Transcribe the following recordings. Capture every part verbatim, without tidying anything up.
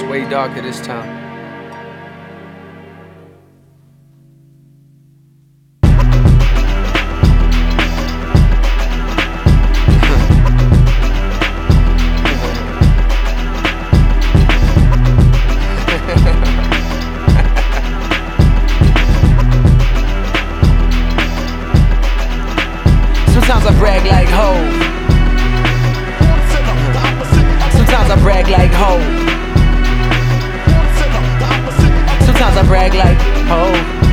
way darker this time. Sometimes I brag like ho. Sometimes I brag like ho. Sometimes I brag like ho.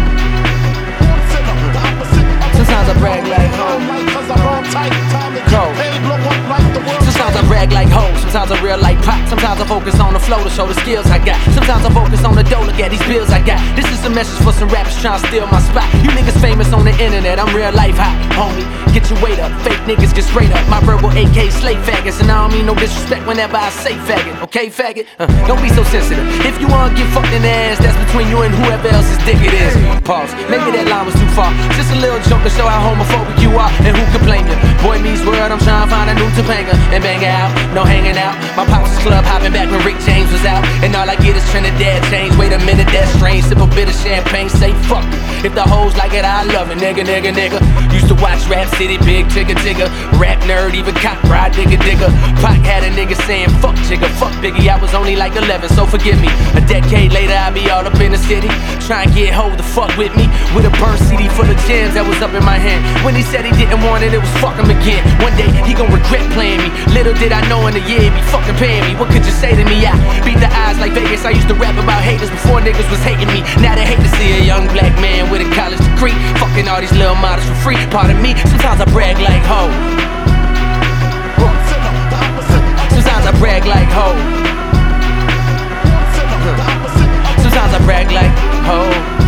Sometimes I brag like ho. Go. Sometimes I brag like ho. Sometimes I real like pop. Sometimes I focus on the flow to show the skills I got. Sometimes I focus on the dough, look at these bills I got. This is a message for some rappers trying to steal my spot. You niggas famous on the internet, I'm real life hot, homie. Get your weight up, fake niggas get straight up. My verbal A K slave faggots, and I don't mean no disrespect whenever I say faggot, okay faggot? Uh, don't be so sensitive. If you wanna get fucked in the ass, that's between you and whoever else's dick it is. Pause, maybe that line was too far. Just a little joke to show how homophobic you are, and who can blame you? Boy meets world, I'm trying to find a new Topanga and bang out, no hanging out. My pops was club hopping back when Rick James was out, and all I get is Trinidad change. Wait a minute, that's strange. Sip a bit of champagne, say fuck it. If the hoes like it, I love it, nigga, nigga, nigga. Used to watch Rap City, big tigger, tigger. Rap nerd, even cop ride, digger, digger. Pac had a nigga saying fuck Jigga, fuck Biggie. I was only like eleven, so forgive me. A decade later, I be all up in the city, try and get hold the fuck with me. With a burn C D full of gems that was up in my hand. When he said he didn't want it, it was fuck him again. One day, he gon' regret playing me. Little did I know in a year, he be fucking paying me. What could you say to me? I beat the odds like Vegas. I used to rap about haters before niggas was hating me. Now they hate to see a young black man with a college degree fucking all these little models for free. Pardon me, sometimes I brag like ho. Sometimes I brag like ho. Sometimes I brag like ho.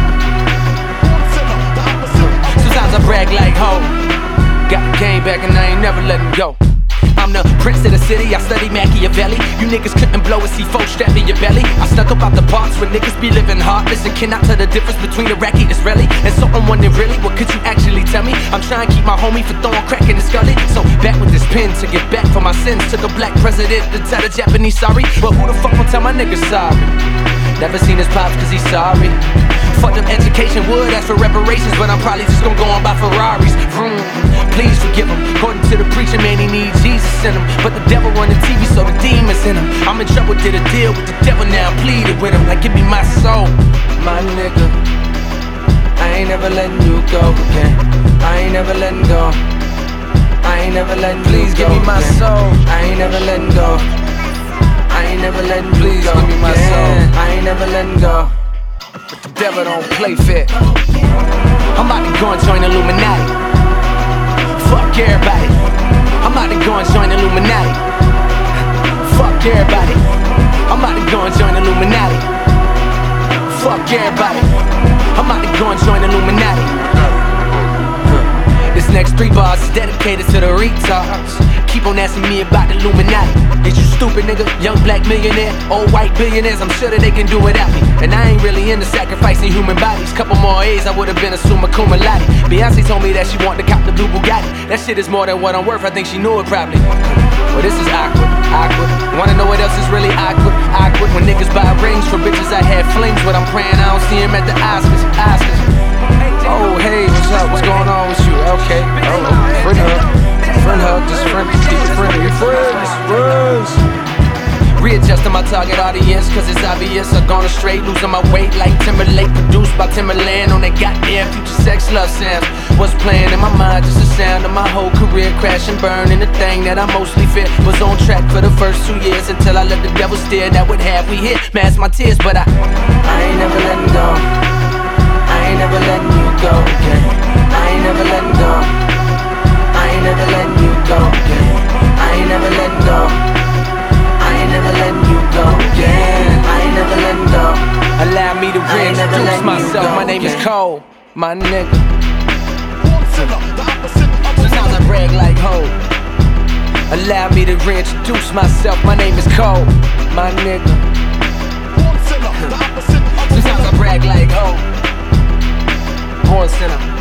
Sometimes I brag like ho. Got the game back and I ain't never letting go. I'm the prince of the city, I study Machiavelli. You niggas couldn't blow a C four strap in your belly. I snuck up out the parts where niggas be living hard. Listen, cannot tell the difference between Iraqi and Israeli. And so I'm wondering really, what could you actually tell me? I'm trying to keep my homie from throwing crack in his gully. So back with this pen to get back for my sins. Took a black president to tell the Japanese sorry. But who the fuck will tell my niggas sorry? Never seen his pops cause he's sorry. Fucked up education, would ask for reparations, but I'm probably just gonna go on by Ferraris. Vroom. Please forgive him. According to the preacher, man, he needs Jesus in him. But the devil run the T V, so the demons in him. I'm in trouble, did a deal with the devil, now I'm pleading with him. Like, give me my soul, my nigga. I ain't never letting you go again. I ain't never letting go. I ain't never letting Please you go. Please give me my again. Soul. I ain't never letting go. I ain't never letting Please you go. Give me my yeah. soul. I ain't never letting go. But the devil don't play fair. I'm about to go and join Illuminati. Fuck everybody. I'm about to go and join Illuminati. Fuck everybody. I'm about to go and join Illuminati. Fuck everybody. I'm about to go and join Illuminati. Huh. This next three bars is dedicated to the retards. Keep on asking me about the Illuminati. Is you stupid nigga? Young black millionaire, old white billionaires, I'm sure that they can do without me. And I ain't really into sacrificing human bodies. Couple more A's, I would've been a summa cum laude. Beyonce told me that she wanted to cop the blue Bugatti. That shit is more than what I'm worth, I think she knew it probably. Well, this is awkward, awkward. Wanna know what else is really awkward? Awkward when niggas buy rings for bitches I had flings with. I'm praying I don't see him at the Oscars, Oscars. Oh, hey, what's up? What's going on with you? Okay, oh, friend hug. Friend hug, just friend, keep it friendly. Friends, friends. Readjusting my target audience, cause it's obvious I've gone astray, losing my weight like Timberlake. Produced by Timberland on that goddamn Future Sex Love sounds. What's playing in my mind, just the sound of my whole career crash and burn. And the thing that I mostly fear was on track for the first two years, until I let the devil steer. That would have we hit, mask my tears, but I I ain't never letting go. I ain't never letting you go again. I ain't never letting go. I ain't never letting you go again. I ain't never letting go. I ain't never letting you go again. I ain't never letting go. Allow me to reintroduce myself. My name again. Is Cole, my nigga. Sometimes I brag like ho. Allow me to reintroduce myself. My name is Cole, my nigga. Sometimes I brag like ho. Born sinner.